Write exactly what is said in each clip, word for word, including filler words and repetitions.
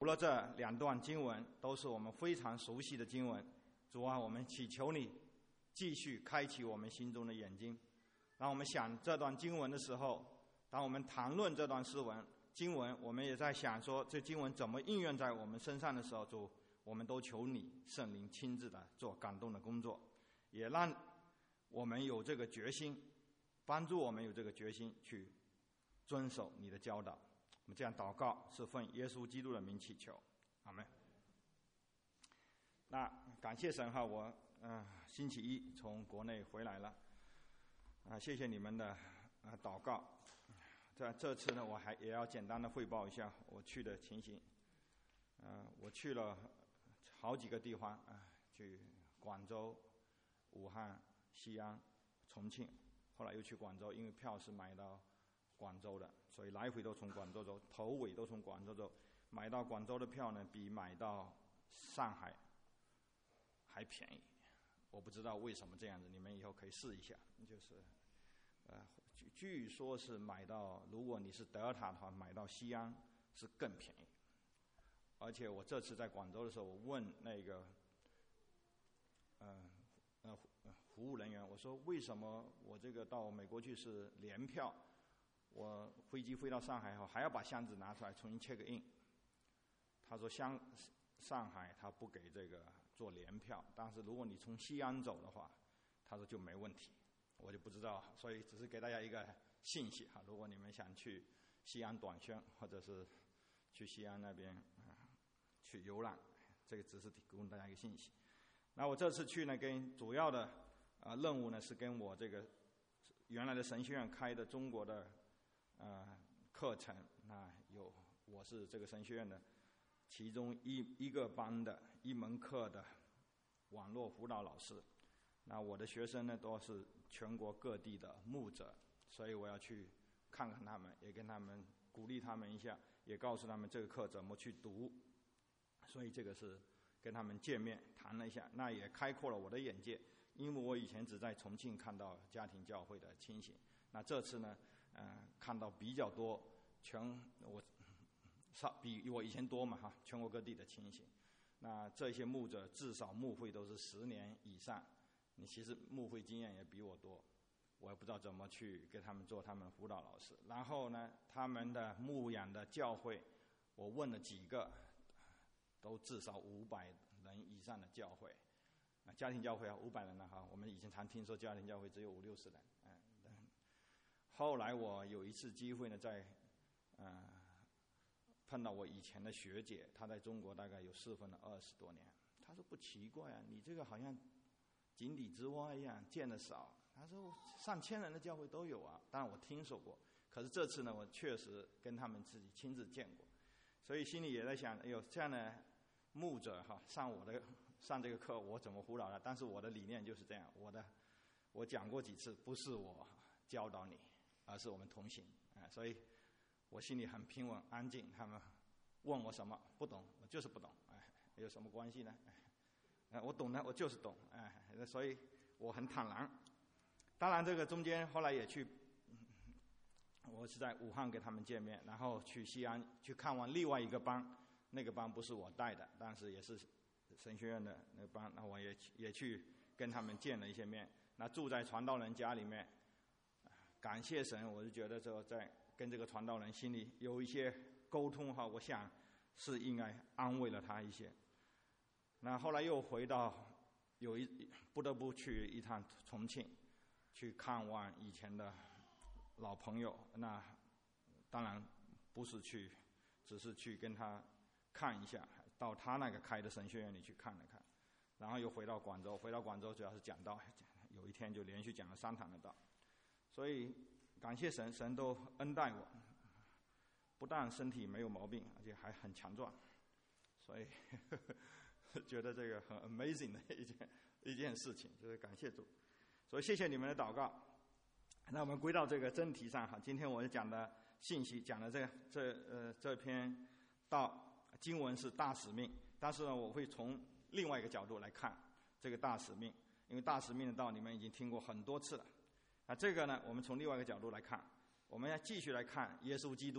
了这两段经文，都是我们非常熟悉的经文。主啊，我们祈求你继续开启我们心中的眼睛，让我们想这段经文的时候，当我们谈论这段诗文经文，我们也在想说这经文怎么应用在我们身上的时候，主，我们都求你圣灵亲自的做感动的工作，也让我们有这个决心，帮助我们有这个决心去遵守你的教导。我们这样祷告是奉耶稣基督的名祈求，阿们。那感谢神哈，我呃星期一从国内回来了，啊、呃，谢谢你们的啊、呃、祷告。在这次呢，我还也要简单的汇报一下我去的情形。呃，我去了好几个地方啊、呃，去广州、武汉、西安、重庆，后来又去广州，因为票是买到广州的，所以来回都从广州走，头尾都从广州走。买到广州的票呢，比买到上海还便宜。我不知道为什么这样子，你们以后可以试一下。就是，呃，据据说是买到，如果你是德尔塔的话，买到西安是更便宜。而且我这次在广州的时候，我问那个，呃呃服务人员，我说为什么我这个到美国去是联票？我飞机飞到上海后还要把箱子拿出来重新 check in。他说香上海他不给这个做联票，但是如果你从西安走的话，他说就没问题。我就不知道，所以只是给大家一个信息哈。如果你们想去西安短宣，或者是去西安那边啊、呃、去游览，这个只是提供大家一个信息。那我这次去呢，跟主要的啊、呃、任务呢是跟我这个原来的神学院开的中国的呃课程，那有我是这个神学院的其中一一个班的一门课的网络辅导老师。那我的学生呢都是全国各地的牧者，所以我要去看看他们，也跟他们鼓励他们一下，也告诉他们这个课怎么去读。所以这个是跟他们见面谈了一下，那也开阔了我的眼界，因为我以前只在重庆看到家庭教会的情形，那这次呢呃看到比较多全我少比我以前多嘛哈，全国各地的情形。那这些牧者至少牧会都是十年以上，你其实牧会经验也比我多，我也不知道怎么去给他们做他们辅导老师。然后呢，他们的牧养的教会，我问了几个，都至少五百人以上的教会。啊，家庭教会啊，五百人了哈。我们以前常听说家庭教会只有五六十人，嗯。后来我有一次机会呢，在呃碰到我以前的学姐，她在中国大概有侍奉了二十多年。她说不奇怪啊，你这个好像井底之蛙一样，见得少。她说上千人的教会都有啊，当然我听说过，可是这次呢，我确实跟他们自己亲自见过，所以心里也在想，哎呦，这样的牧者哈，上我的上这个课，我怎么辅导他？但是我的理念就是这样，我的我讲过几次，不是我教导你，而是我们同行啊，所以我心里很平稳安静。他们问我什么不懂，我就是不懂，哎，有什么关系呢？哎，我懂的，我就是懂，哎，所以我很坦然。当然，这个中间后来也去，我是在武汉给他们见面，然后去西安去看望另外一个班，那个班不是我带的，但是也是神学院的那个班，那我也也去跟他们见了一些面。那住在传道人家里面，感谢神，我就觉得说在跟这个传道人心里有一些沟通哈，我想是应该安慰了他一些。那后来又回到有一不得不去一趟重庆，去看望以前的老朋友。那当然不是去，只是去跟他看一下，到他那个开的神学院里去看了看，然后又回到广州。回到广州主要是讲道，有一天就连续讲了三堂的道。所以感谢神，神都恩待我，不但身体没有毛病，而且还很强壮。所以呵呵觉得这个很 amazing 的一件一件事情，就是感谢主。所以谢谢你们的祷告。那我们归到这个真题上哈，今天我讲的信息讲的这这呃这篇道经文是大使命，但是呢，我会从另外一个角度来看这个大使命，因为大使命的道你们已经听过很多次了。那这个呢，我们从另外一个角度来看，我们要继续来看耶稣基督。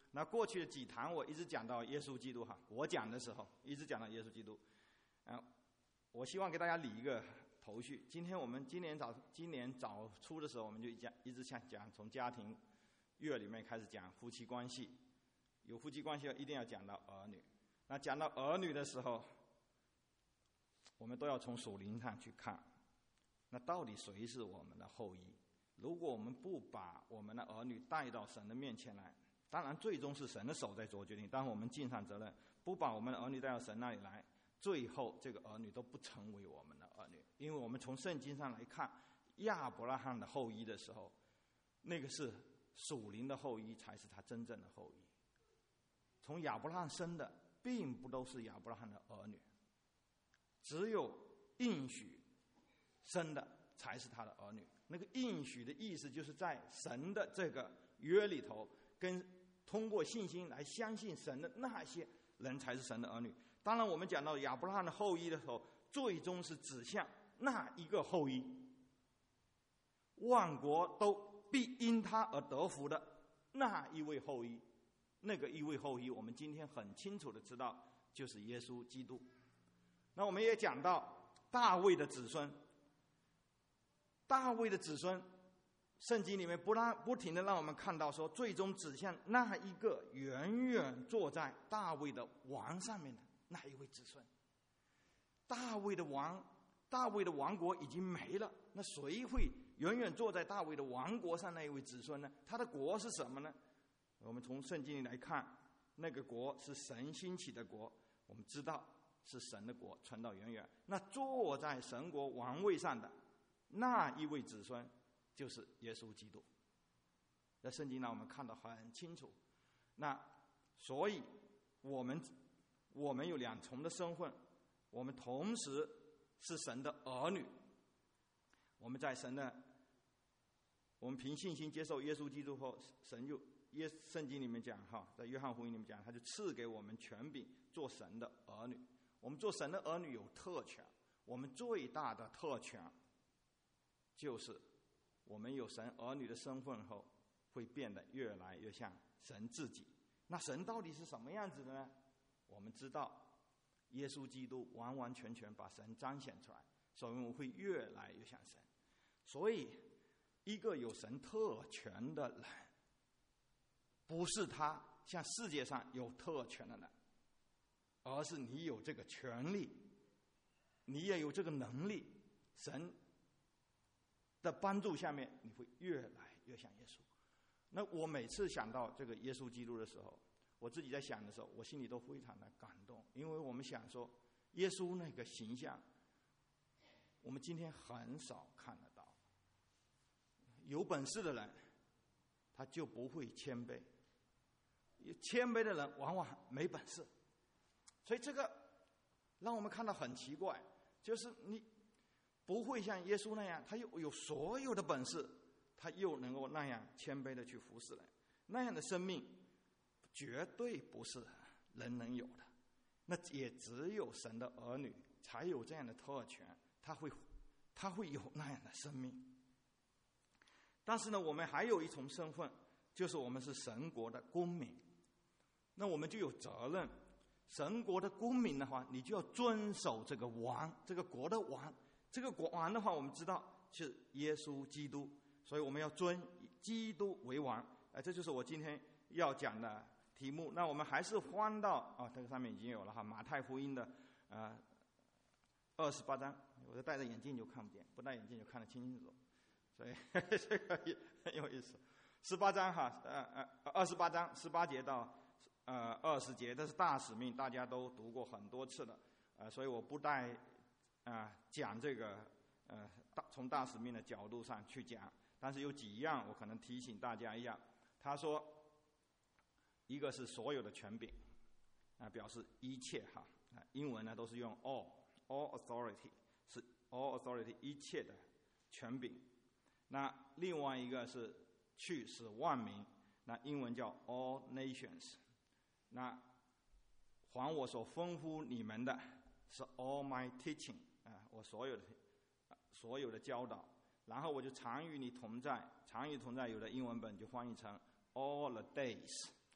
那过去的几堂我一直讲到耶稣基督哈，我讲的时候一直讲到耶稣基督，啊，我希望给大家理一个头绪。今天我们今年早今年早初的时候，我们就讲一直讲讲从家庭月里面开始讲夫妻关系，有夫妻关系一定要讲到儿女。那讲到儿女的时候，我们都要从属灵上去看，那到底谁是我们的后裔？如果我们不把我们的儿女带到神的面前来，当然最终是神的手在做决定，但我们尽上责任，不把我们的儿女带到神那里来，最后这个儿女都不成为我们的儿女。因为我们从圣经上来看亚伯拉罕的后裔的时候，那个是属灵的后裔才是他真正的后裔。从亚伯拉罕生的并不都是亚伯拉罕的儿女，只有应许生的才是他的儿女。那个应许的意思就是在神的这个约里头，跟通过信心来相信神的那些人才是神的儿女。当然我们讲到亚伯拉罕的后裔的时候，最终是指向那一个后裔，万国都必因他而得福的那一位后裔。那个一位后裔我们今天很清楚的知道就是耶稣基督。那我们也讲到大卫的子孙，大卫的子孙圣经里面不让不停的让我们看到说，最终指向那一个远远坐在大卫的王上面的那一位子孙。大卫的王大卫的王国已经没了，那谁会远远坐在大卫的王国上那一位子孙呢？他的国是什么呢？我们从圣经里来看，那个国是神兴起的国，我们知道是神的国，传到远远。那坐在神国王位上的那一位子孙就是耶稣基督。在圣经上我们看得很清楚。那所以我们我们有两重的身份，我们同时是神的儿女。我们在神的我们凭信心接受耶稣基督后，神就耶圣经里面讲哈，在约翰福音里面讲，他就赐给我们权柄做神的儿女。我们做神的儿女有特权，我们最大的特权就是我们有神儿女的身份后，会变得越来越像神自己。那神到底是什么样子的呢？我们知道耶稣基督完完全全把神彰显出来，所以我们会越来越像神。所以一个有神特权的人，不是他像世界上有特权的人，而是你有这个权利，你也有这个能力，神的帮助下面，你会越来越像耶稣。那我每次想到这个耶稣基督的时候，我自己在想的时候，我心里都非常的感动，因为我们想说，耶稣那个形象，我们今天很少看得到。有本事的人，他就不会谦卑；谦卑的人往往没本事。所以这个让我们看到很奇怪，就是你不会像耶稣那样，他又有所有的本事，他又能够那样谦卑的去服侍人，那样的生命绝对不是人能有的。那也只有神的儿女才有这样的特权，他会他会有那样的生命。但是呢，我们还有一重身份，就是我们是神国的公民。那我们就有责任，神国的公民的话，你就要遵守这个王，这个国的王。这个国王的话，我们知道是耶稣基督，所以我们要尊基督为王。呃，这就是我今天要讲的题目。那我们还是翻到啊、哦，这个上面已经有了哈，马太福音的呃二十八章。我就戴着眼镜就看不见，不戴眼镜就看得清清楚楚。所以呵呵这个也很有意思。十八章哈，呃呃，二十八章十八节到呃二十节，这是大使命，大家都读过很多次了，呃，所以我不带啊、呃、讲这个呃大从大使命的角度上去讲，但是有几样我可能提醒大家一下。他说，一个是所有的权柄，啊、呃，表示一切哈，啊、呃，英文呢都是用 all all authority， 是 all authority 一切的权柄。那另外一个是去使万民，那英文叫 all nations。那还我所吩咐你们的是 all my teaching， 啊，我所有的所有的教导。然后我就常与你同在，常与同在有的英文本就翻译成 all the days。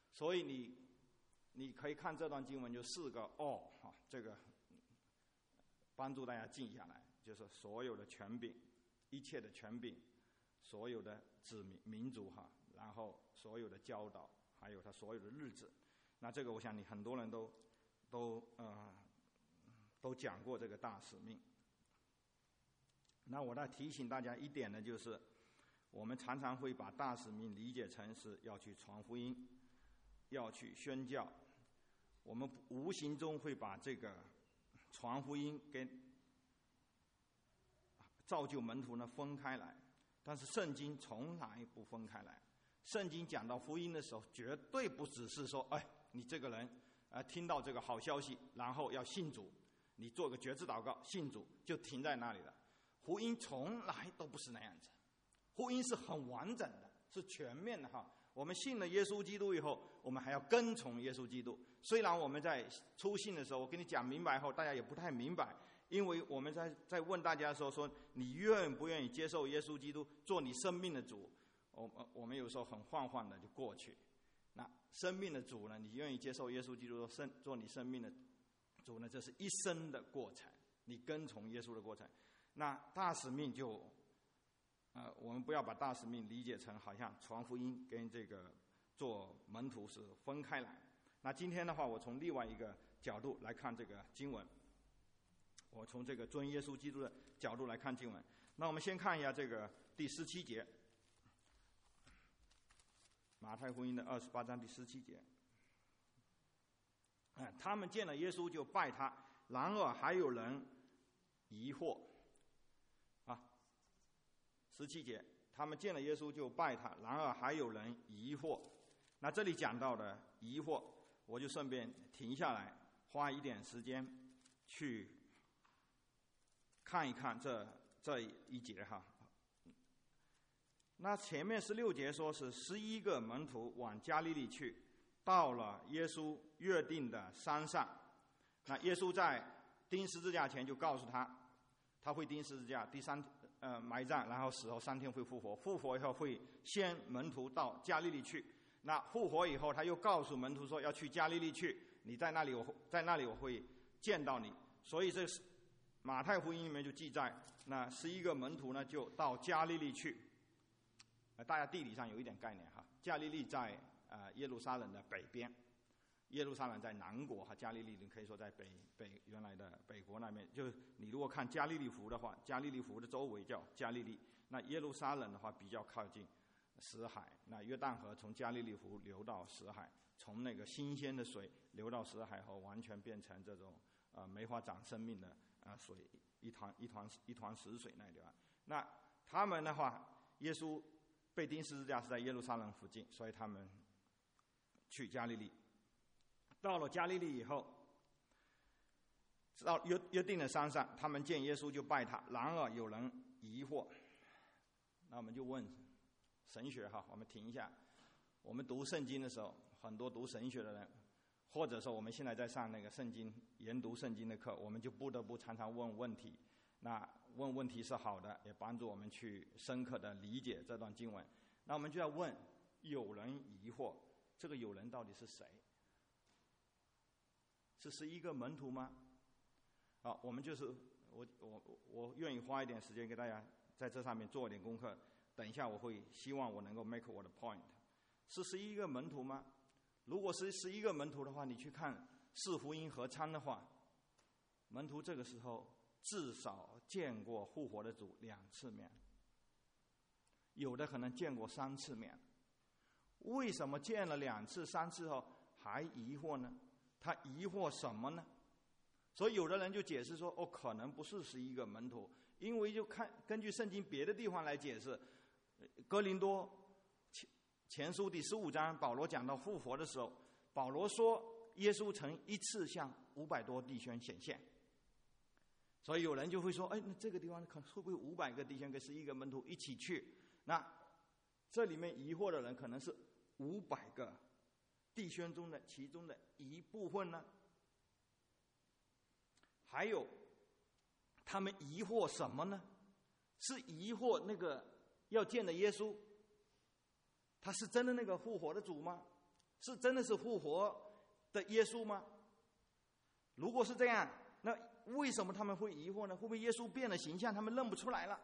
所以你你可以看这段经文就四个哦，哈，这个帮助大家静下来，就是所有的权柄，一切的权柄，所有的子民民族哈，然后所有的教导，还有他所有的日子。那这个我想你很多人都都呃都讲过这个大使命。那我再提醒大家一点呢，就是我们常常会把大使命理解成是要去传福音，要去宣教，我们无形中会把这个传福音跟造就门徒呢分开来，但是圣经从来不分开来。圣经讲到福音的时候，绝对不只是说，哎，你这个人呃听到这个好消息，然后要信主，你做个决志祷告，信主就停在那里了。福音从来都不是那样子，福音是很完整的，是全面的哈。我们信了耶稣基督以后，我们还要跟从耶稣基督。虽然我们在初信的时候，我跟你讲明白后，大家也不太明白，因为我们在在问大家的时候说，你愿不愿意接受耶稣基督做你生命的主？我我们有时候很晃晃的就过去。那生命的主呢？你愿意接受耶稣基督做做你生命的主呢？这是一生的过程，你跟从耶稣的过程。那大使命就，呃，我们不要把大使命理解成好像传福音跟这个做门徒是分开来。那今天的话，我从另外一个角度来看这个经文，我从这个尊耶稣基督的角度来看经文。那我们先看一下这个第十七节，马太福音的二十八章第十七节。哎，他们见了耶稣就拜他，然而还有人疑惑。十七节，他们见了耶稣就拜他，然而还有人疑惑。那这里讲到的疑惑，我就顺便停下来，花一点时间去看一看这这一节哈。那前面十六节说是十一个门徒往加利利去，到了耶稣约定的山上。那耶稣在钉十字架前就告诉他，他会钉十字架，第三呃，埋葬，然后死后三天会复活。复活以后会先门徒到加利利去。那复活以后，他又告诉门徒说要去加利利去，你在那里我在那里我会见到你。所以这是马太福音里面就记载，那十一个门徒呢就到加利利去。呃，大家地理上有一点概念哈，加利利在呃耶路撒冷的北边。耶路撒冷在南国哈，加利利可以说在北北原来的北国那边。就是你如果看加利利湖的话，加利利湖的周围叫加利利。那耶路撒冷的话比较靠近死海，那约旦河从加利利湖流到死海，从那个新鲜的水流到死海后，完全变成这种呃没法长生命的啊、呃、水，一团一团一团死水那地方。那他们的话，耶稣被钉十字架是在耶路撒冷附近，所以他们去加利利。到了加利利以后，到约约定的山上，他们见耶稣就拜他。然而有人疑惑，那我们就问神学哈，我们停一下。我们读圣经的时候，很多读神学的人，或者说我们现在在上那个圣经研读圣经的课，我们就不得不常常问问题。那问问题是好的，也帮助我们去深刻的理解这段经文。那我们就要问，有人疑惑，这个有人到底是谁？是十一个门徒吗？好，我们就是我我我愿意花一点时间给大家在这上面做一点功课。等一下我会希望我能够 make 我的 point。是十一个门徒吗？如果是十一个门徒的话，你去看四福音合参的话，门徒这个时候至少见过复活的主两次面，有的可能见过三次面。为什么见了两次、三次后还疑惑呢？他疑惑什么呢？所以有的人就解释说，哦，可能不是十一个门徒，因为就看根据圣经别的地方来解释，哥林多前书第十五章，保罗讲到复活的时候，保罗说耶稣曾一次向五百多弟兄显现，所以有人就会说，哎，那这个地方可会不会五百个弟兄跟十一个门徒一起去？那这里面疑惑的人可能是五百个弟兄中的其中的一部分呢？还有，他们疑惑什么呢？是疑惑那个要见的耶稣，他是真的那个复活的主吗？ 是真的是复活的耶稣吗？如果是这样，那为什么他们会疑惑呢？会不会耶稣变了形象，他们认不出来了？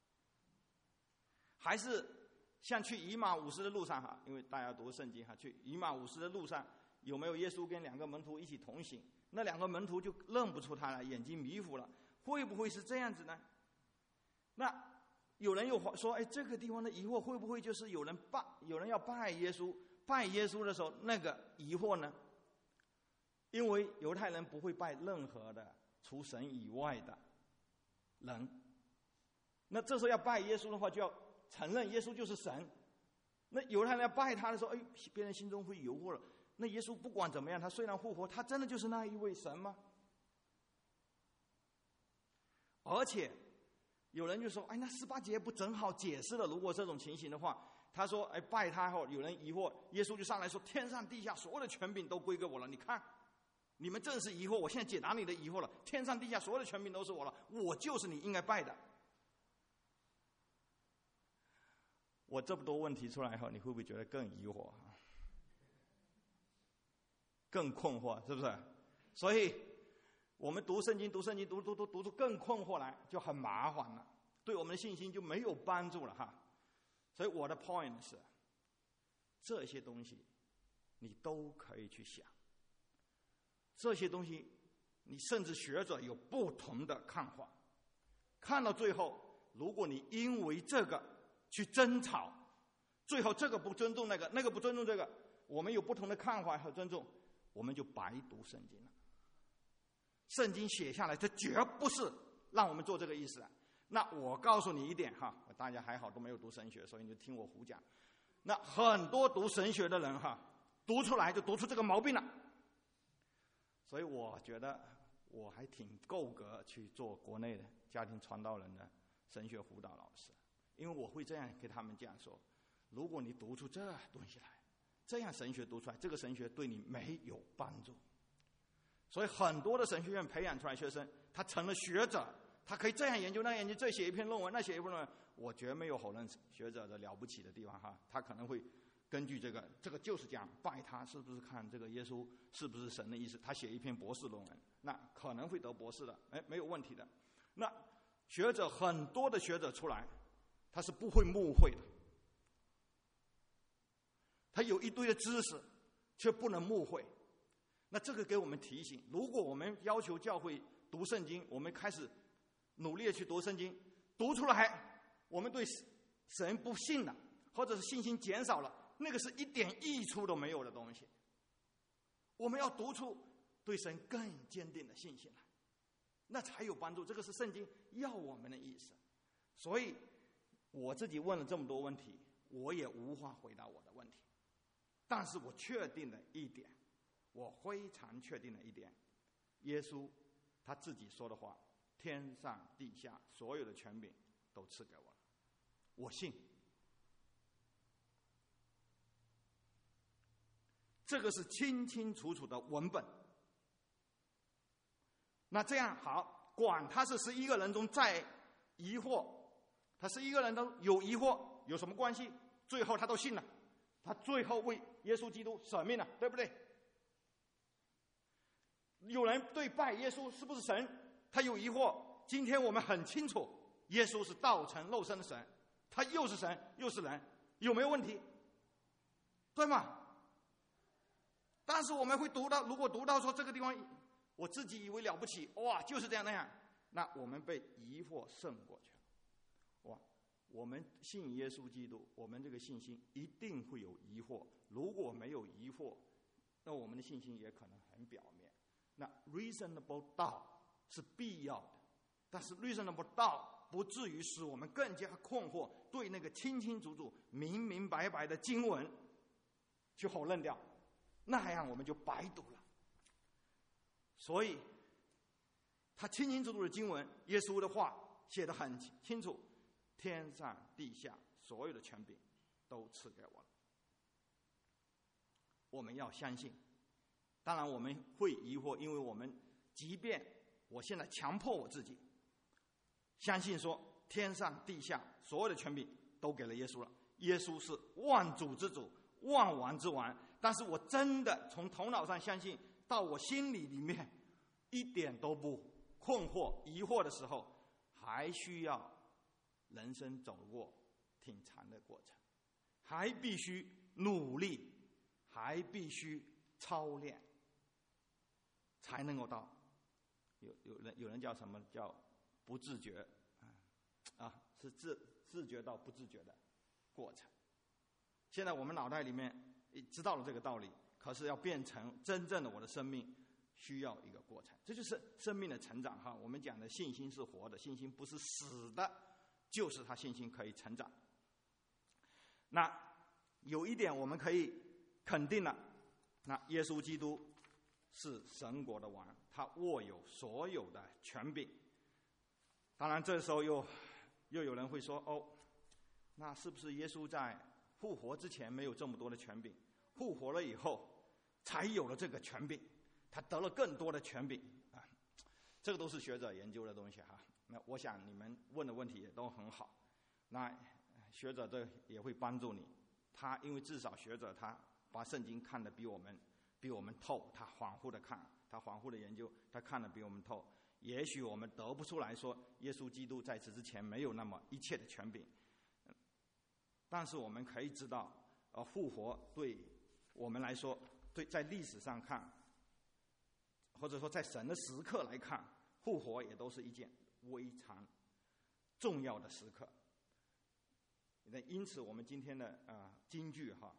还是像去以马忤斯的路上哈，因为大家读圣经哈，去以马忤斯的路上有没有耶稣跟两个门徒一起同行？那两个门徒就认不出他了，眼睛迷糊了，会不会是这样子呢？那有人又说，哎，这个地方的疑惑会不会就是有人拜，有人要拜耶稣，拜耶稣的时候那个疑惑呢？因为犹太人不会拜任何的除神以外的人，那这时候要拜耶稣的话，就要承认耶稣就是神。那犹太人要拜他的时候，哎，别人心中会疑惑了。那耶稣不管怎么样，他虽然复活，他真的就是那一位神吗？而且有人就说，哎，那十八节不正好解释了，如果这种情形的话，他说，哎，拜他后，有人疑惑，耶稣就上来说，天上地下所有的权柄都归给我了，你看，你们正是疑惑，我现在解答你的疑惑了，天上地下所有的权柄都是我了，我就是你应该拜的。我这么多问题出来后，你会不会觉得更疑惑，更困惑，是不是？所以我们读圣经读圣经读读读读出更困惑来，就很麻烦了，对我们的信心就没有帮助了哈。所以我的 point 是，这些东西你都可以去想，这些东西你甚至学者有不同的看法，看到最后，如果你因为这个去争吵，最后这个不尊重那个，那个不尊重这个，我们有不同的看法和尊重，我们就白读圣经了。圣经写下来，这绝不是让我们做这个意思。那我告诉你一点哈，大家还好都没有读神学，所以你就听我胡讲。那很多读神学的人哈，读出来就读出这个毛病了。所以我觉得我还挺够格去做国内的家庭传道人的神学辅导老师，因为我会这样给他们讲说，如果你读出这东西来，这样神学读出来，这个神学对你没有帮助。所以很多的神学院培养出来学生，他成了学者，他可以这样研究那样研究，这写一篇论文那写一篇论文，我绝没有否认学者的了不起的地方哈，他可能会根据这个，这个就是讲拜他是不是看这个耶稣是不是神的意思，他写一篇博士论文，那可能会得博士的，哎，没有问题的。那学者很多的学者出来，他是不会误会的，他有一堆的知识，却不能误会。那这个给我们提醒，如果我们要求教会读圣经，我们开始努力的去读圣经，读出来我们对神不信了，或者是信心减少了，那个是一点益处都没有的东西。我们要读出对神更坚定的信心来，那才有帮助，这个是圣经要我们的意思。所以我自己问了这么多问题，我也无法回答我的问题，但是我确定了一点，我非常确定的一点，耶稣他自己说的话，天上地下所有的权柄都赐给我了，我信。这个是清清楚楚的文本。那这样好，管他是十一个人中再疑惑，他十一个人都有疑惑，有什么关系？最后他都信了，他最后为耶稣基督舍命了，对不对？有人对拜耶稣是不是神，他有疑惑。今天我们很清楚，耶稣是道成肉身的神，他又是神又是人，有没有问题？对吗？但是我们会读到，如果读到说这个地方我自己以为了不起，哇，就是这样那样，那我们被疑惑胜过去了。哇，我们信耶稣基督，我们这个信心一定会有疑惑，如果没有疑惑，那我们的信心也可能很表面。那 reasonable doubt 是必要的，但是 reasonable doubt 不至于使我们更加困惑，对那个清清楚楚明明白白的经文去否认掉，那样我们就白读了。所以他清清楚楚的经文，耶稣的话写得很清楚，天上地下所有的权柄都赐给我了，我们要相信。当然我们会疑惑，因为我们即便我现在强迫我自己相信说天上地下所有的权柄都给了耶稣了，耶稣是万主之主万王之王， 但是我真的从头脑上相信到我心里里面一点都不困惑疑惑的时候，还需要人生走过挺长的过程，还必须努力，还必须操练，才能够到有有人有人叫什么叫不自觉啊，是自自觉到不自觉的过程。现在我们脑袋里面知道了这个道理，可是要变成真正的我的生命，需要一个过程。这就是生命的成长哈。我们讲的信心是活的，信心不是死的，就是他信心可以成长。那有一点我们可以肯定了，那耶稣基督是神国的王，他握有所有的权柄。当然这时候又又有人会说，哦，那是不是耶稣在复活之前没有这么多的权柄，复活了以后才有了这个权柄，他得了更多的权柄啊？这个都是学者研究的东西哈。那我想你们问的问题也都很好，那学者这也会帮助你。他因为至少学者他把圣经看得比我们比我们透，他恍惚的看，他恍惚的研究，他看得比我们透。也许我们得不出来说耶稣基督在此之前没有那么一切的权柄，但是我们可以知道，呃，复活对我们来说，对在历史上看，或者说在神的时刻来看，复活也都是一件非常重要的时刻。那因此，我们今天的啊、呃、金句哈，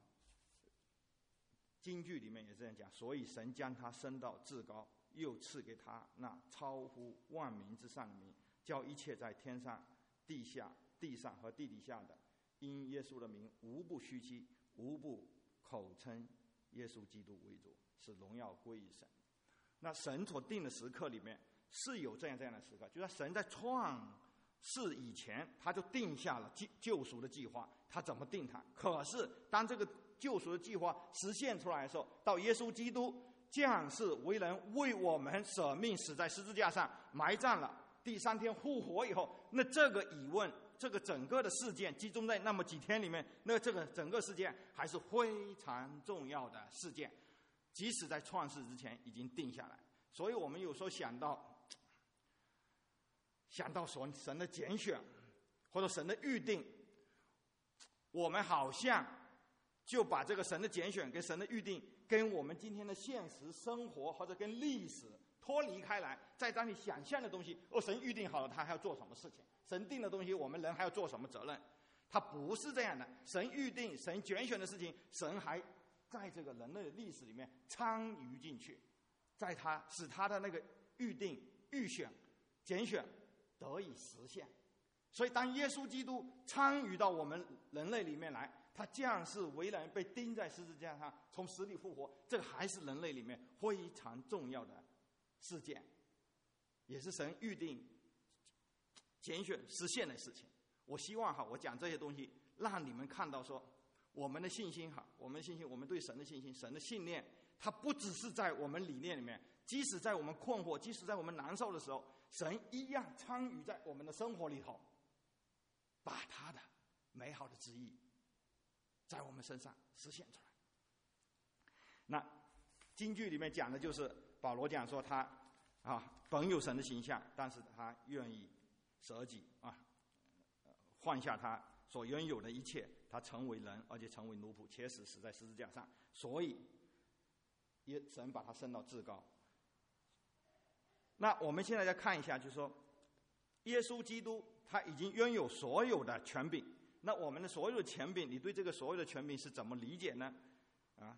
金句里面也这样讲，所以神将他升到至高，又赐给他那超乎万民之上的名，叫一切在天上、地下、地上和地底下的，因耶稣的名，无不虚欺，无不口称耶稣基督为主，使荣耀归于神。那神所定的时刻里面是有这样这样的时刻，就是神在创世以前他就定下了救赎的计划，他怎么定它？可是当这个救赎的计划实现出来的时候，到耶稣基督降世为人，为我们舍命死在十字架上，埋葬了，第三天复活以后，那这个疑问，这个整个的事件集中在那么几天里面，那这个整个事件还是非常重要的事件，即使在创世之前已经定下来。所以我们有时候想到想到神的拣选或者神的预定，我们好像就把这个神的拣选跟神的预定跟我们今天的现实生活或者跟历史脱离开来，在当你想象的东西，哦，神预定好了他还要做什么事情，神定的东西我们人还要做什么责任，他不是这样的。神预定神拣选的事情，神还在这个人类的历史里面参与进去，在他使他的那个预定预选拣选得以实现。所以当耶稣基督参与到我们人类里面来，他降世为人，被钉在十字架上，从死里复活，这个还是人类里面非常重要的事件，也是神预定拣选实现的事情。我希望哈，我讲这些东西让你们看到说，我们的信心哈，我们的信心，我们对神的信心，神的信念，它不只是在我们理念里面，即使在我们困惑，即使在我们难受的时候，神一样参与在我们的生活里头，把他的美好的旨意在我们身上实现出来。那经句里面讲的就是保罗讲说他啊本有神的形象，但是他愿意舍己啊，换下他所拥有的一切，他成为人，而且成为奴仆，且死死在十字架上，所以也神把他升到至高。那我们现在再看一下，就是说耶稣基督他已经拥有所有的权柄，那我们的所有的权柄，你对这个所有的权柄是怎么理解呢？啊，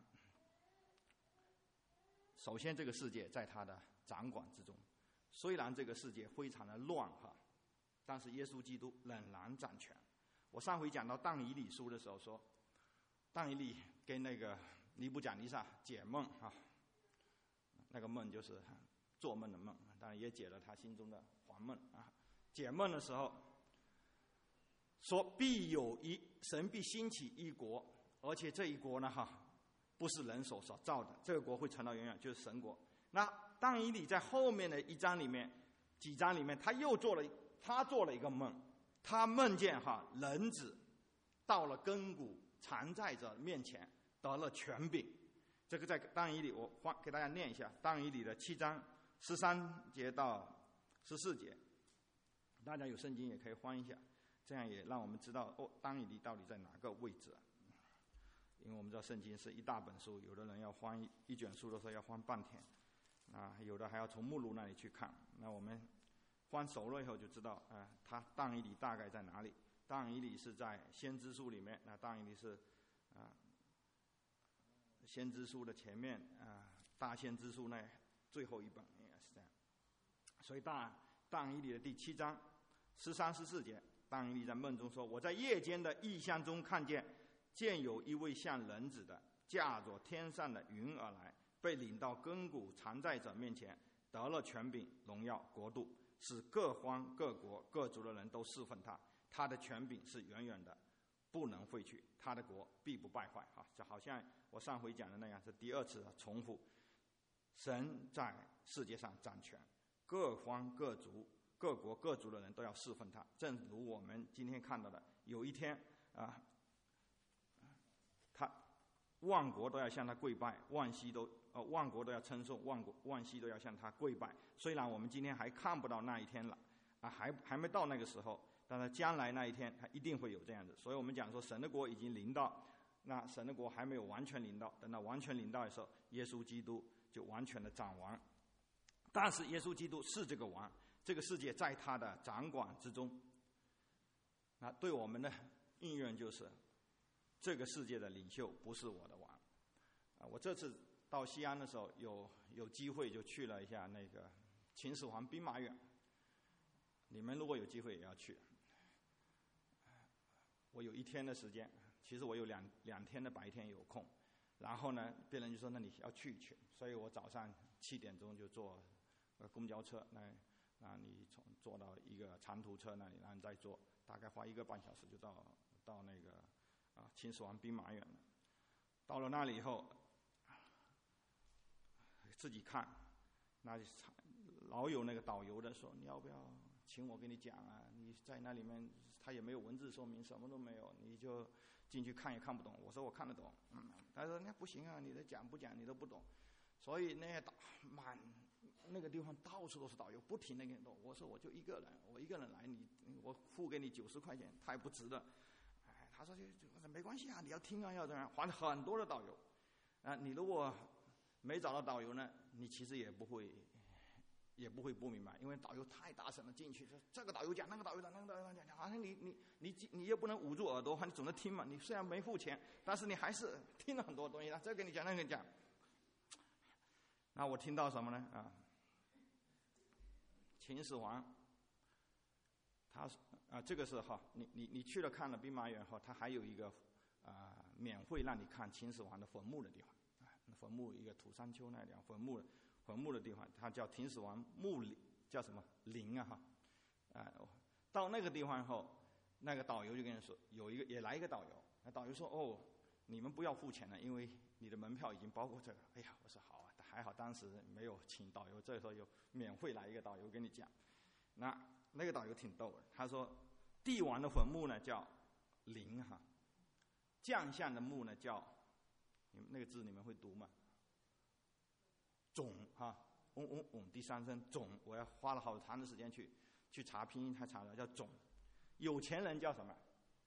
首先这个世界在他的掌管之中，虽然这个世界非常的乱哈，但是耶稣基督仍然掌权。我上回讲到但以理书的时候说，但以理跟那个尼布甲尼撒解梦啊，那个梦就是做梦的梦，当然也解了他心中的幻梦啊。解梦的时候说，必有一神必兴起一国，而且这一国呢哈不是人手所造的，这个国会传到永远，就是神国。那但以理在后面的一章里面几章里面，他又做了他做了一个梦，他梦见哈人子到了亘古常在者面前得了权柄， 这个在但以理我翻给大家念一下，但以理的七章十三节到十四节，大家有圣经也可以翻一下，这样也让我们知道哦，但以理到底在哪个位置。因为我们知道圣经是一大本书，有的人要翻一一卷书的时候要翻半天，啊，有的还要从目录那里去看。那我们翻熟了以后就知道，啊，他但以理大概在哪里？但以理是在先知书里面，那但以理是啊，先知书的前面啊，大先知书那最后一本应该是这样。所以但但以理的第七章十三十四节，但以理在梦中说：“我在夜间的异象中看见。”见有一位像人子的驾着天上的云而来，被领到亘古常在者面前，得了权柄、荣耀、国度，使各方各国各族的人都侍奉他。他的权柄是远远的，不能废去，他的国必不败坏。啊，这好像我上回讲的那样，是第二次的重复。神在世界上掌权，各方各族各国各族的人都要侍奉他。正如我们今天看到的，有一天啊。他万国都要向他跪拜，万西都呃万国都要称颂，万国万西都要向他跪拜。虽然我们今天还看不到那一天了，啊，还还没到那个时候，但是将来那一天，他一定会有这样子。所以我们讲说，神的国已经临到，那神的国还没有完全临到，等到完全临到的时候，耶稣基督就完全的掌王。但是耶稣基督是这个王，这个世界在他的掌管之中。那对我们的应用就是。这个世界的领袖不是我的王，啊！我这次到西安的时候，有有机会就去了一下那个秦始皇兵马俑。你们如果有机会也要去。我有一天的时间，其实我有两两天的白天有空，然后呢，别人就说那你要去一去，所以我早上七点钟就坐呃公交车，那啊你从坐到一个长途车那里，然后再坐，大概花一个半小时就到到那个。啊，秦始皇兵马俑了。到了那里以后，自己看，那老有那个导游的说：“你要不要请我给你讲啊？你在那里面，他也没有文字说明，什么都没有，你就进去看也看不懂。”我说：“我看得懂。”嗯，他说：“那不行啊，你的讲不讲你都不懂。”所以那些导满那个地方到处都是导游，不停的给你动。我说：“我就一个人，我一个人来，你我付给你九十块钱，太不值了。”他说：“就就没关系啊，你要听啊，要这样。”还很多的导游，啊，你如果没找到导游呢，你其实也不会，也不会不明白，因为导游太大声了，进去就这个导游讲，那个导游讲，那个导游讲，讲好像你你你你又不能捂住耳朵，你总得听嘛。你虽然没付钱，但是你还是听了很多东西。这跟你讲，那跟你讲。那我听到什么呢？啊，秦始皇。他啊，这个是哈，你你你去了看了兵马俑后，他还有一个啊、呃、免费让你看秦始皇的坟墓的地方，啊，坟墓一个土山丘那地方，坟墓坟墓的地方，它叫秦始皇墓陵，叫什么陵啊哈，啊，到那个地方后，那个导游就跟你说，有一个也来一个导游，那导游说哦，你们不要付钱了，因为你的门票已经包括这个。哎呀，我说好啊，还好当时没有请导游，这时候有免费来一个导游跟你讲，那。那个导游挺逗的，他说：“帝王的坟墓呢叫陵哈，将相的墓呢叫，你们那个字你们会读吗？冢哈，嗡嗡嗡第三声冢，我要花了好长的时间去去查拼音才查到叫冢。有钱人叫什么？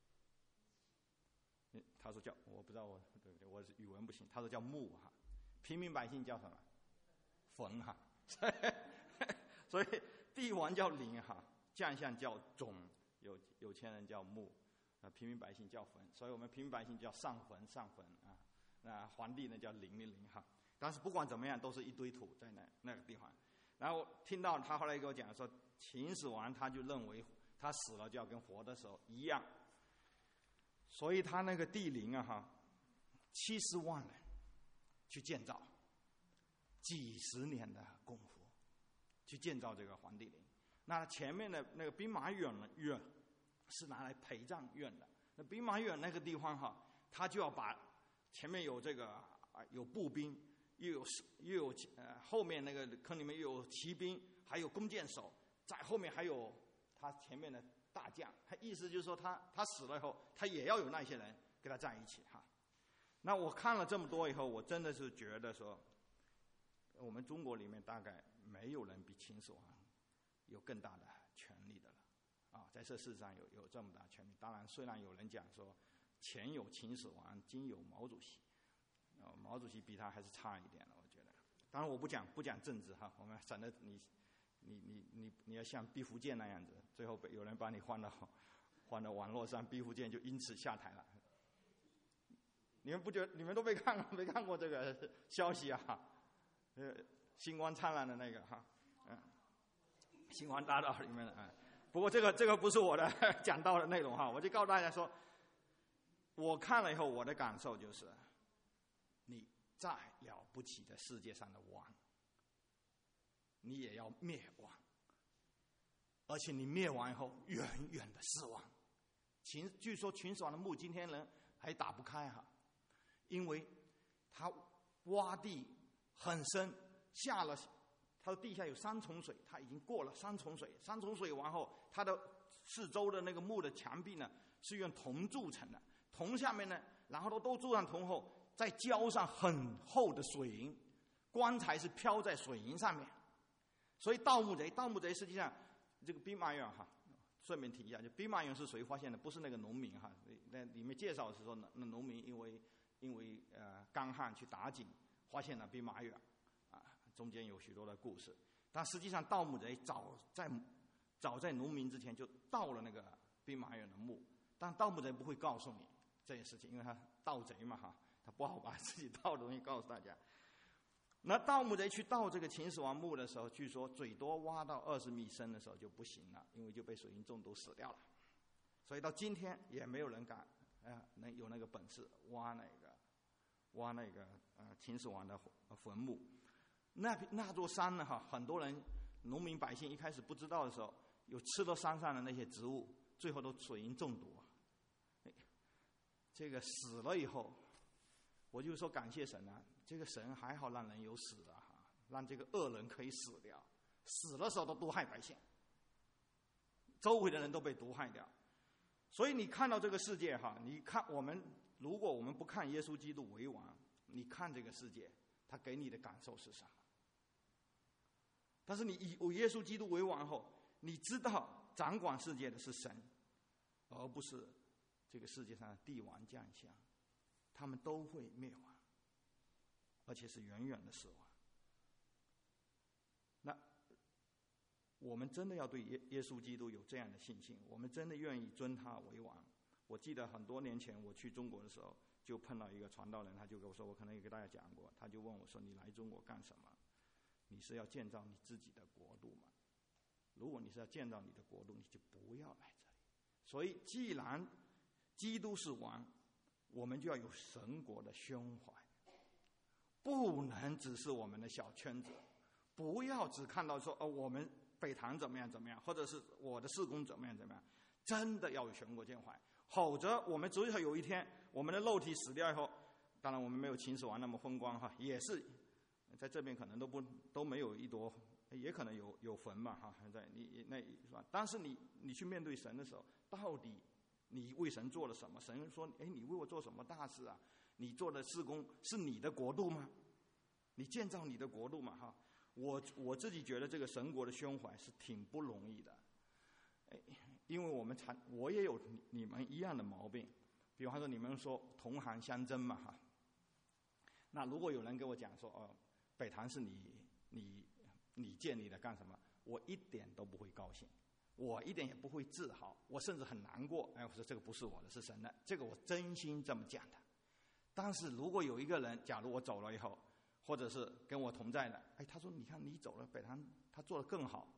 他说叫我不知道我对不对，我语文不行。他说叫墓哈，平民百姓叫什么？坟哈，所以帝王叫陵哈。”将相叫冢，有有钱人叫墓，啊，平民百姓叫坟，所以我们平民百姓叫上坟上坟啊，那皇帝呢叫陵陵陵哈。但是不管怎么样，都是一堆土在那那个地方。然后听到他后来给我讲说，秦始皇他就认为他死了就要跟活的时候一样，所以他那个帝陵啊哈，七十万人去建造，几十年的功夫去建造这个皇帝陵。那前面的那个兵马俑呢，俑是拿来陪葬用的。那兵马俑那个地方哈，他就要把前面有这个啊有步兵，又有又有呃后面那个坑里面又有骑兵，还有弓箭手，在后面还有他前面的大将。他意思就是说他他死了以后，他也要有那些人跟他在一起哈。 那我看了这么多以后，我真的是觉得说，我们中国里面大概没有人比秦始皇有更大的权力的了，啊，在这世上有有这么大权力。当然，虽然有人讲说前有秦始皇，今有毛主席，啊，毛主席比他还是差一点了，我觉得。当然，我不讲不讲政治哈，我们省得你你你你你要像毕福剑那样子，最后被有人把你换到换到网络上，毕福剑就因此下台了。你们不觉得你们都没看没看过这个消息啊？呃，星光灿烂的那个哈，嗯，星光大道里面的啊。不过这个这个不是我的讲到的内容哈，我就告诉大家说，我看了以后我的感受就是，你再了不起的世界上的王，你也要灭亡，而且你灭亡以后远远的死亡。秦据说秦始皇的墓今天人还打不开哈。因为他挖地很深，下了他的地下有三重水，他已经过了三重水，三重水完后，他的四周的那个墓的墙壁呢是用铜铸成的，铜下面呢，然后都都铸上铜后，再浇上很厚的水银，棺材是飘在水银上面。所以盗墓贼，盗墓贼实际上这个兵马俑哈，顺便提一下，就兵马俑是谁发现的？不是那个农民哈，那里面介绍是说那农民因为。因为呃干旱去打井，发现了兵马俑，啊，中间有许多的故事。但实际上盗墓贼早在早在农民之前就盗了那个兵马俑的墓，但盗墓贼不会告诉你这件事情，因为他盗贼嘛哈，他不好把自己盗的东西告诉大家。那盗墓贼去盗这个秦始皇墓的时候，据说最多挖到二十米深的时候就不行了，因为就被水银中毒死掉了。所以到今天也没有人敢。呃，能有那个本事挖那个，挖那个呃秦始皇的坟墓，那那座山呢哈，很多人农民百姓一开始不知道的时候，有吃到山上的那些植物，最后都水银中毒。这个死了以后，我就说感谢神啊，这个神还好让人有死的哈，让这个恶人可以死掉，死的时候都毒害百姓，周围的人都被毒害掉。所以你看到这个世界哈，你看我们，如果我们不看耶稣基督为王，你看这个世界，他给你的感受是什么？但是你以耶稣基督为王后，你知道掌管世界的是神，而不是这个世界上的帝王将相，他们都会灭亡，而且是远远的死亡。那我们真的要对耶耶稣基督有这样的信心，我们真的愿意尊他为王。我记得很多年前我去中国的时候，就碰到一个传道人，他就跟我说，我可能也给大家讲过，他就问我说：“你来中国干什么？你是要建造你自己的国度吗？如果你是要建造你的国度，你就不要来这里。所以，既然基督是王，我们就要有神国的胸怀，不能只是我们的小圈子，不要只看到说哦我们。”北堂怎么样怎么样，或者是我的事工怎么样怎么样，真的要有全国建怀，否则我们只要有一天我们的肉体死掉以后，当然我们没有秦始皇那么风光哈，也是在这边可能都不都没有一朵，也可能有有坟嘛哈，在你那是吧？但是你你去面对神的时候，到底你为神做了什么？神说：“哎，你为我做什么大事啊？你做的事工是你的国度吗？你建造你的国度嘛哈？”我我自己觉得这个神国的胸怀是挺不容易的，因为我们常我也有你们一样的毛病，比方说你们说同行相争嘛哈，那如果有人跟我讲说哦，北堂是你你你建立的干什么，我一点都不会高兴，我一点也不会自豪，我甚至很难过。哎，我说这个不是我的，是神的，这个我真心这么讲的。但是如果有一个人，假如我走了以后，或者是跟我同在的，哎，他说：“你看你走了，北堂他做得更好。”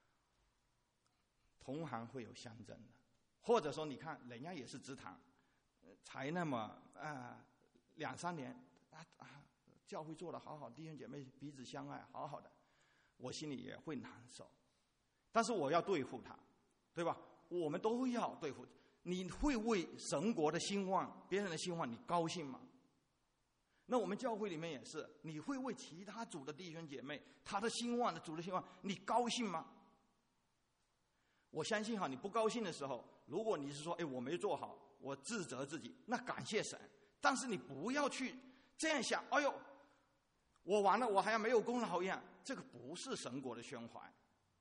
同行会有相争的，或者说你看人家也是职堂，才那么啊两三年啊啊，教会做得好好，弟兄姐妹彼此相爱，好好的，我心里也会难受。但是我要对付他，对吧？我们都要对付。你会为神国的兴旺、别人的兴旺，你高兴吗？那我们教会里面也是，你会为其他组的弟兄姐妹他的兴旺的主的兴旺，你高兴吗？我相信哈，你不高兴的时候，如果你是说，哎，我没做好，我自责自己，那感谢神。 但是你不要去这样想，哎呦，我完了，我还要没有功劳一样，这个不是神国的宣怀。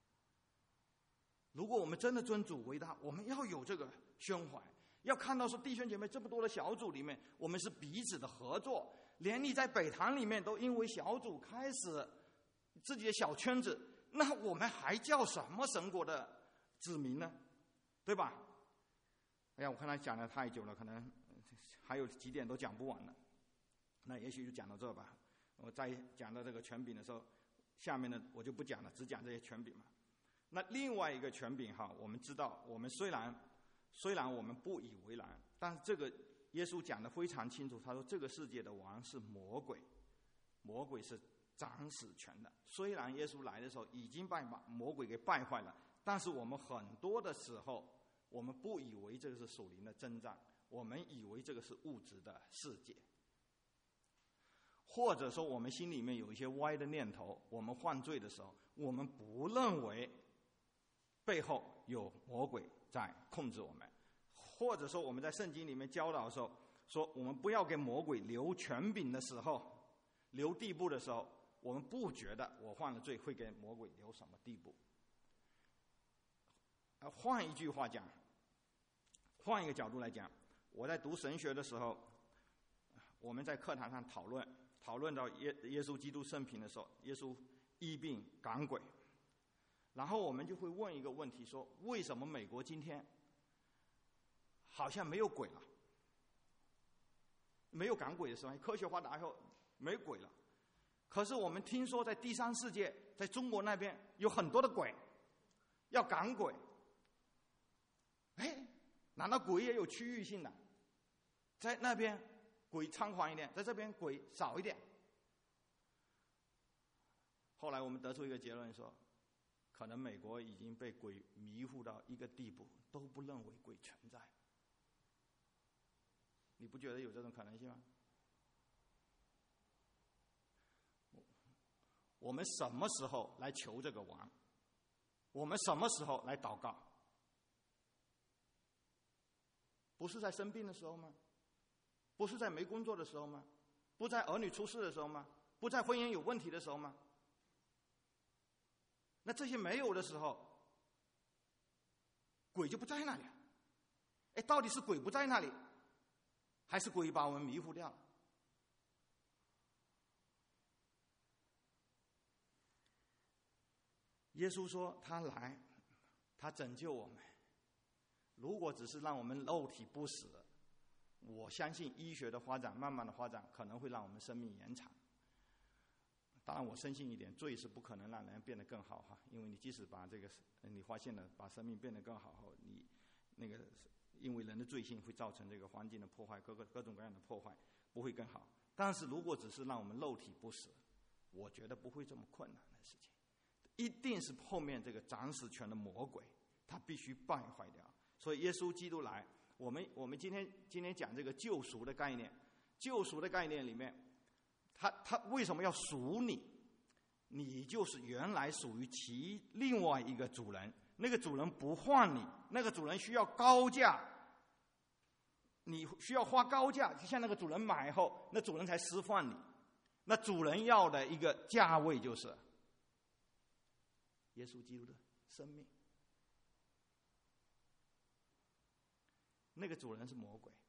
如果我们真的尊主为大，我们要有这个宣怀，要看到说弟兄姐妹这么多的小组里面，我们是彼此的合作，连你在北堂里面都因为小组开始自己的小圈子，那我们还叫什么神国的子民呢？对吧？哎呀，我看他讲的太久了，可能还有几点都讲不完了，那也许就讲到这吧。我再讲到这个权柄的时候，下面呢我就不讲了，只讲这些权柄嘛。那另外一个权柄哈，我们知道，我们虽然虽然我们不以为然，但是这个耶稣讲得非常清楚，他说这个世界的王是魔鬼，魔鬼是掌死权的。虽然耶稣来的时候已经把魔鬼给败坏了，但是我们很多的时候，我们不以为这个是属灵的征战，我们以为这个是物质的世界，或者说我们心里面有一些歪的念头，我们犯罪的时候，我们不认为背后有魔鬼在控制我们，或者说我们在圣经里面教导的时候，说我们不要给魔鬼留权柄的时候，留地步的时候，我们不觉得我犯了罪会给魔鬼留什么地步。换一句话讲，换一个角度来讲，我在读神学的时候，我们在课堂上讨论讨论到耶耶稣基督生平的时候，耶稣医病赶鬼，然后我们就会问一个问题，说为什么美国今天好像没有鬼了，没有赶鬼的时候，科学发达以后没鬼了，可是我们听说在第三世界，在中国那边有很多的鬼要赶鬼。哎，难道鬼也有区域性的？在那边鬼猖狂一点，在这边鬼少一点。后来我们得出一个结论说，可能美国已经被鬼迷糊到一个地步，都不认为鬼存在。你不觉得有这种可能性吗？我们什么时候来求这个王？我们什么时候来祷告？不是在生病的时候吗？不是在没工作的时候吗？不在儿女出事的时候吗？不在婚姻有问题的时候吗？那这些没有的时候，鬼就不在那里。哎，到底是鬼不在那里，还是鬼把我们迷糊掉了？耶稣说他来，他拯救我们。如果只是让我们肉体不死，我相信医学的发展，慢慢的发展，可能会让我们生命延长。当然我深信一点，罪是不可能让人变得更好哈，因为你即使把这个你发现了把生命变得更好后，你那个因为人的罪性会造成这个环境的破坏，各个各种各样的破坏，不会更好。但是如果只是让我们肉体不死，我觉得不会这么困难的事情，一定是后面这个掌死权的魔鬼，他必须败坏掉。所以耶稣基督来，我们我们今天今天讲这个救赎的概念，救赎的概念里面，他他为什么要赎你？你就是原来属于其另外一个主人，那个主人不换你，那个主人需要高价，你需要花高价向那个主人买后，那主人才释放你。那主人要的一个价位就是耶稣基督的生命。那个主人是魔鬼，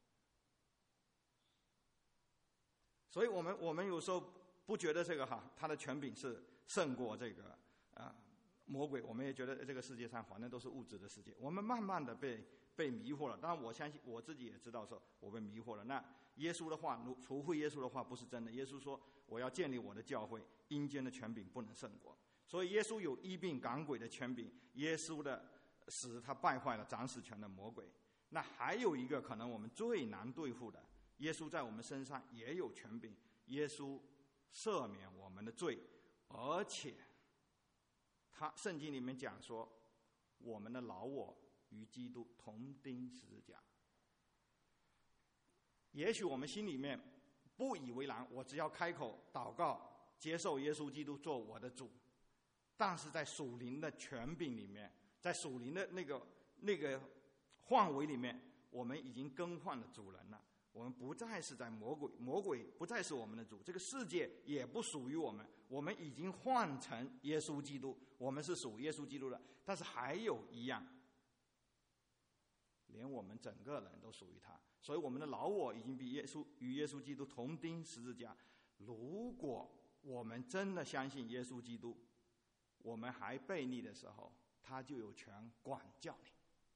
所以我们我们有时候不觉得这个哈，他的权柄是胜过这个啊魔鬼，我们也觉得这个世界上反正都是物质的世界，我们慢慢的被被迷惑了。当然我相信我自己也知道说我被迷惑了。那耶稣的话，除非耶稣的话不是真的，耶稣说我要建立我的教会，阴间的权柄不能胜过。所以耶稣有医病赶鬼的权柄，耶稣的死他败坏了掌死权的魔鬼。那还有一个可能我们最难对付的，耶稣在我们身上也有权柄，耶稣赦免我们的罪，而且他圣经里面讲说，我们的老我与基督同钉十字架。也许我们心里面不以为然，我只要开口祷告，接受耶稣基督做我的主，但是在属灵的权柄里面，在属灵的那个那个范围里面，我们已经更换了主人了， 我们不再是在魔鬼，魔鬼不再是我们的主，这个世界也不属于我们，我们已经换成耶稣基督，我们是属耶稣基督的。但是还有一样，连我们整个人都属于他，所以我们的老我已经比耶稣与耶稣基督同钉十字架。如果我们真的相信耶稣基督，我们还悖逆的时候，他就有权管教你。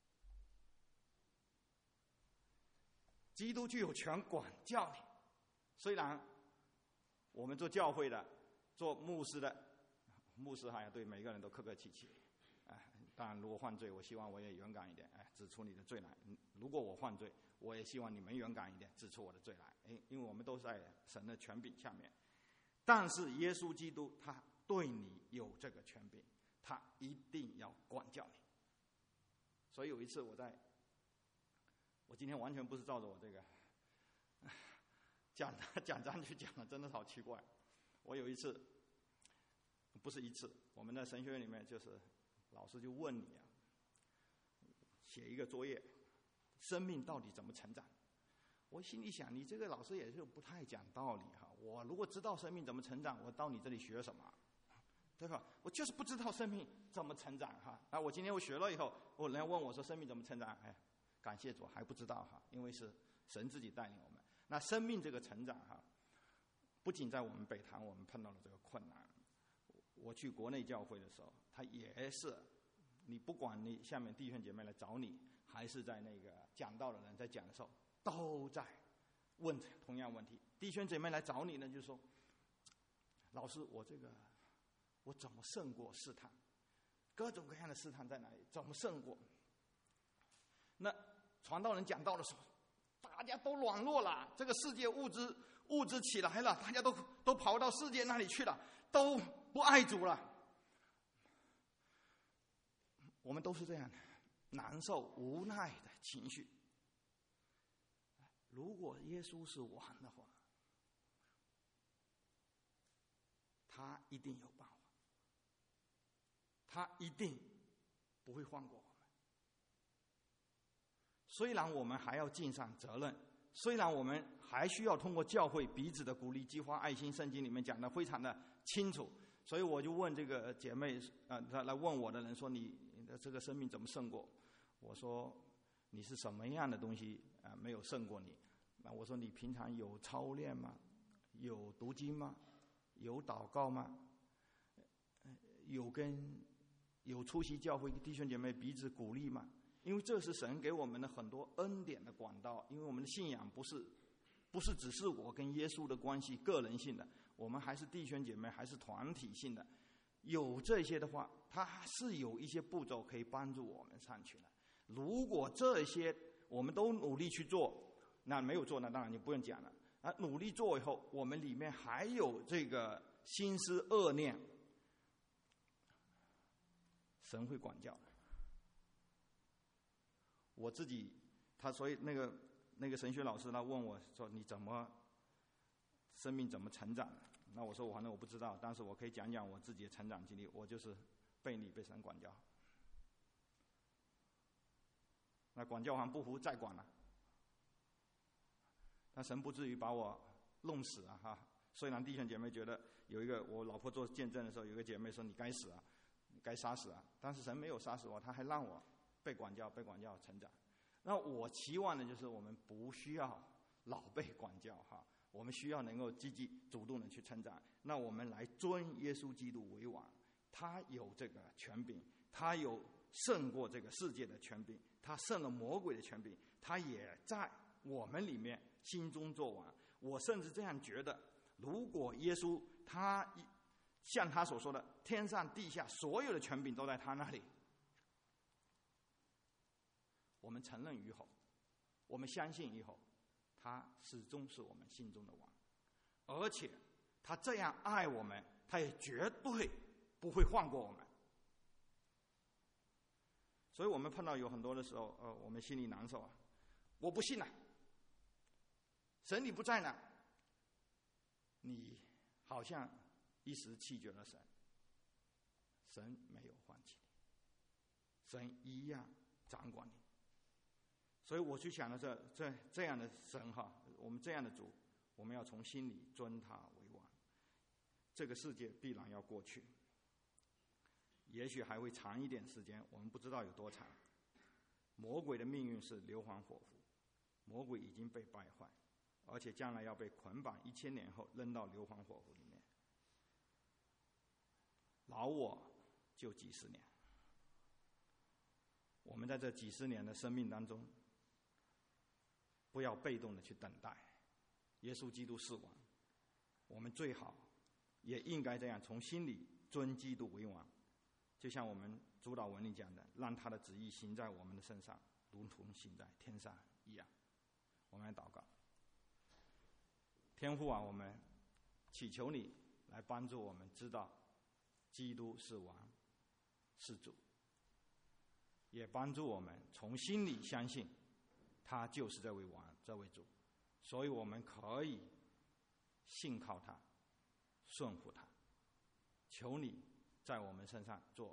基督就有权管教你。虽然我们做教会的、做牧师的，牧师好像对每个人都客客气气，哎，当然如果犯罪，我希望我也勇敢一点，哎，指出你的罪来。如果我犯罪，我也希望你们勇敢一点，指出我的罪来，因因为我们都是在神的权柄下面。但是耶稣基督他对你有这个权柄，他一定要管教你。所以有一次我在。我今天完全不是照着我这个讲讲章去讲的，真的好奇怪。我有一次，不是一次，我们在神学院里面，就是老师就问你啊，写一个作业，生命到底怎么成长？我心里想，你这个老师也是不太讲道理哈。我如果知道生命怎么成长，我到你这里学什么？对吧？我就是不知道生命怎么成长哈。啊，我今天我学了以后，我人家问我说生命怎么成长？哎。感谢主，还不知道哈，因为是神自己带领我们。那生命这个成长哈，不仅在我们北堂我们碰到了这个困难，我去国内教会的时候，他也是，你不管你下面弟兄姐妹来找你，还是在那个讲道的人在讲的时候，都在问同样问题。弟兄姐妹来找你呢，就说：“老师，我这个我怎么胜过试探？各种各样的试探在哪里？怎么胜过？”那传道人讲道的时候，大家都软弱了，这个世界物质物质起来了，大家都都跑到世界那里去了，都不爱主了。我们都是这样的，难受无奈的情绪。如果耶稣是王的话，他一定有办法，他一定不会放过我们。虽然我们还要尽上责任，虽然我们还需要通过教会彼此的鼓励激发爱心，圣经里面讲的非常的清楚，所以我就问这个姐妹，呃，她来问我的人说：“你的这个生命怎么胜过？”我说：“你是什么样的东西啊、呃、没有胜过你？”那我说：“你平常有操练吗？有读经吗？有祷告吗？有跟有出席教会弟兄姐妹彼此鼓励吗？”因为这是神给我们的很多恩典的管道，因为我们的信仰不是不是只是我跟耶稣的关系个人性的，我们还是弟兄姐妹，还是团体性的。有这些的话，它是有一些步骤可以帮助我们上去的。如果这些我们都努力去做，那没有做，那当然就不用讲了。啊，努力做以后，我们里面还有这个心思恶念，神会管教。我自己，他所以那个那个神学老师他问我说：“你怎么生命怎么成长？”那我说：“我反正我不知道，但是我可以讲讲我自己的成长经历。我就是被你被神管教，那管教完不服再管了，那神不至于把我弄死啊哈！虽然弟兄姐妹觉得有一个我老婆做见证的时候，有一个姐妹说你该死啊，你该杀死啊，但是神没有杀死我，他还让我被管教，被管教成长。那我期望的就是我们不需要老被管教哈，我们需要能够积极主动的去成长。那我们来尊耶稣基督为王，他有这个权柄，他有胜过这个世界的权柄，他胜了魔鬼的权柄，他也在我们里面心中作王。我甚至这样觉得，如果耶稣他像他所说的，天上地下所有的权柄都在他那里，我们承认与否，我们相信以后，他始终是我们心中的王，而且他这样爱我们，他也绝对不会放过我们。所以我们碰到有很多的时候，呃，我们心里难受啊，我不信了，神你不在呢，你好像一时弃绝了神，神没有放弃你，神一样掌管你。所以我去想了这这这样的神哈， 我们这样的主，我们要从心里尊他为王。这个世界必然要过去，也许还会长一点时间，我们不知道有多长。魔鬼的命运是硫磺火湖，魔鬼已经被败坏，而且将来要被捆绑一千年后扔到硫磺火湖里面。老我就几十年，我们在这几十年的生命当中，不要被动的去等待耶稣基督是王，我们最好也应该这样，从心里尊基督为王。就像我们主导文里讲的，让他的旨意行在我们的身上，如同行在天上一样。我们来祷告。天父啊，我们祈求你来帮助我们知道基督是王是主，也帮助我们从心里相信他就是这位王这位主，所以我们可以信靠他，顺服他。求你在我们身上做